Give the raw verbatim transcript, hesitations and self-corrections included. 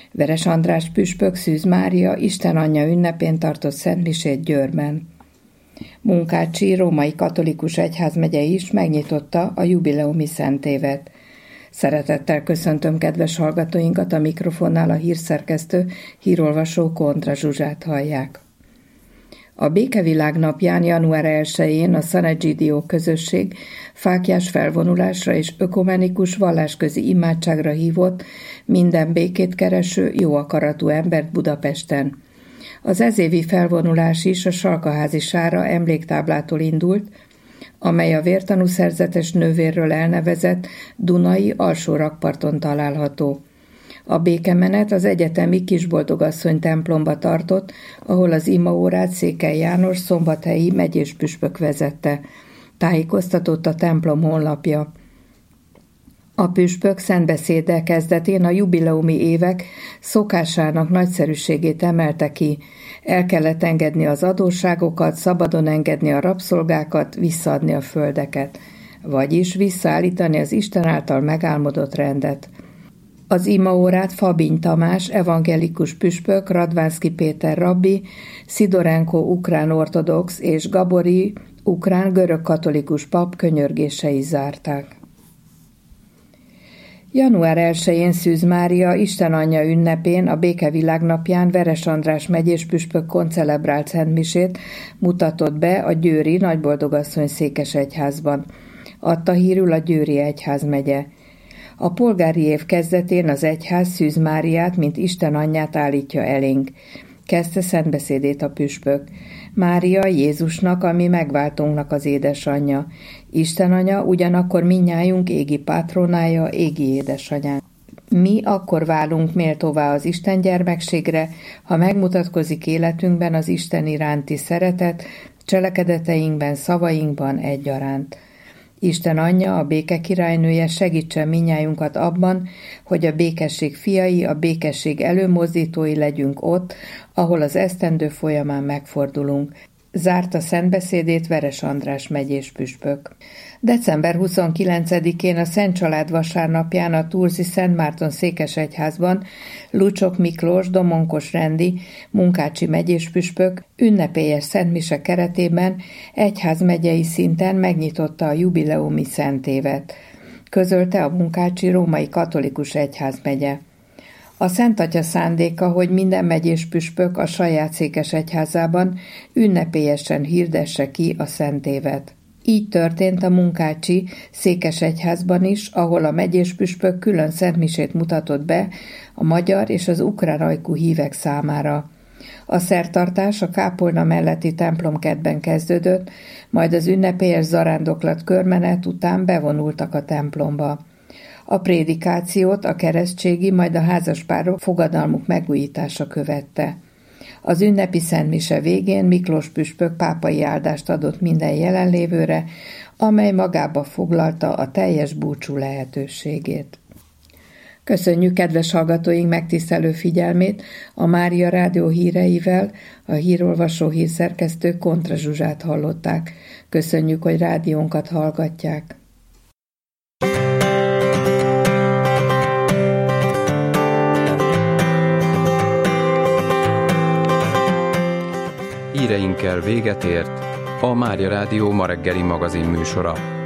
Veres András püspök Szűz Mária Isten Anyja ünnepén tartott szentmisét Győrben. Munkácsi római katolikus egyházmegye is megnyitotta a jubileumi szentévet. Szeretettel köszöntöm kedves hallgatóinkat, a mikrofonnál a hírszerkesztő, hírolvasó Kontra Zsuzsát hallják. A Békevilág napján január elsején a San Egidio közösség fáklyás felvonulásra és ökumenikus vallásközi imádságra hívott minden békét kereső, jó akaratú embert Budapesten. Az ezévi felvonulás is a Salkaházi Sára emléktáblától indult, amely a vértanú szerzetes nővérről elnevezett Dunai alsó rakparton található. A békemenet az egyetemi Kisboldogasszony templomba tartott, ahol az imaórát Székely János szombathelyi megyéspüspök vezette. Tájékoztatott a templom honlapja. A püspök szentbeszéde kezdetén a jubileumi évek szokásának nagyszerűségét emelte ki. El kellett engedni az adósságokat, szabadon engedni a rabszolgákat, visszaadni a földeket, vagyis visszaállítani az Isten által megálmodott rendet. Az imaórát Fabiny Tamás evangelikus püspök, Radvánszky Péter rabbi, Szidorenko ukrán ortodox és Gabori ukrán görög-katolikus pap könyörgései zárták. január elsején Szűz Mária Isten Anyja ünnepén a Békevilág napján Veres András megyéspüspök koncelebrált szentmisét mutatott be a győri Nagyboldogasszony székesegyházban. Adta hírül a győri egyházmegye. A polgári év kezdetén az egyház Szűz Máriát, mint Isten Anyját állítja elénk. Kezdte szentbeszédét a püspök. Mária Jézusnak, ami megváltónknak az édesanyja. Isten Anya ugyanakkor mindnyájunk égi pátronája, égi édesanyánk. Mi akkor válunk méltóvá az Isten gyermekségre, ha megmutatkozik életünkben az Isten iránti szeretet, cselekedeteinkben, szavainkban egyaránt. Isten Anyja, a béke királynője segítsen mindnyájunkat abban, hogy a békesség fiai, a békesség előmozdítói legyünk ott, ahol az esztendő folyamán megfordulunk. Zárta szentbeszédét Veres András megyéspüspök. december huszonkilencedikén a Szent Család vasárnapján a Turzi Szent Márton székesegyházban Lucsok Miklós Domonkos rendi Munkácsi megyéspüspök ünnepélyes szentmise keretében egyházmegyei szinten megnyitotta a jubileumi szentévet. Közölte a Munkácsi római katolikus egyházmegye. A Szent Atya szándéka, hogy minden megyéspüspök a saját székesegyházában ünnepélyesen hirdesse ki a szentévet. Így történt a Munkácsi székesegyházban is, ahol a megyéspüspök külön szentmisét mutatott be a magyar és az ukrán ajkú hívek számára. A szertartás a kápolna melletti templomkertben kezdődött, majd az ünnepélyes zarándoklat körmenet után bevonultak a templomba. A prédikációt a keresztségi, majd a házaspárok fogadalmuk megújítása követte. Az ünnepi szentmise végén Miklós püspök pápai áldást adott minden jelenlévőre, amely magába foglalta a teljes búcsú lehetőségét. Köszönjük kedves hallgatóink megtisztelő figyelmét, a Mária Rádió híreivel a hírolvasó hírszerkesztő Kontra Zsuzsát hallották. Köszönjük, hogy rádiónkat hallgatják. Híreinkkel véget ért a Mária Rádió ma reggeli magazin műsora.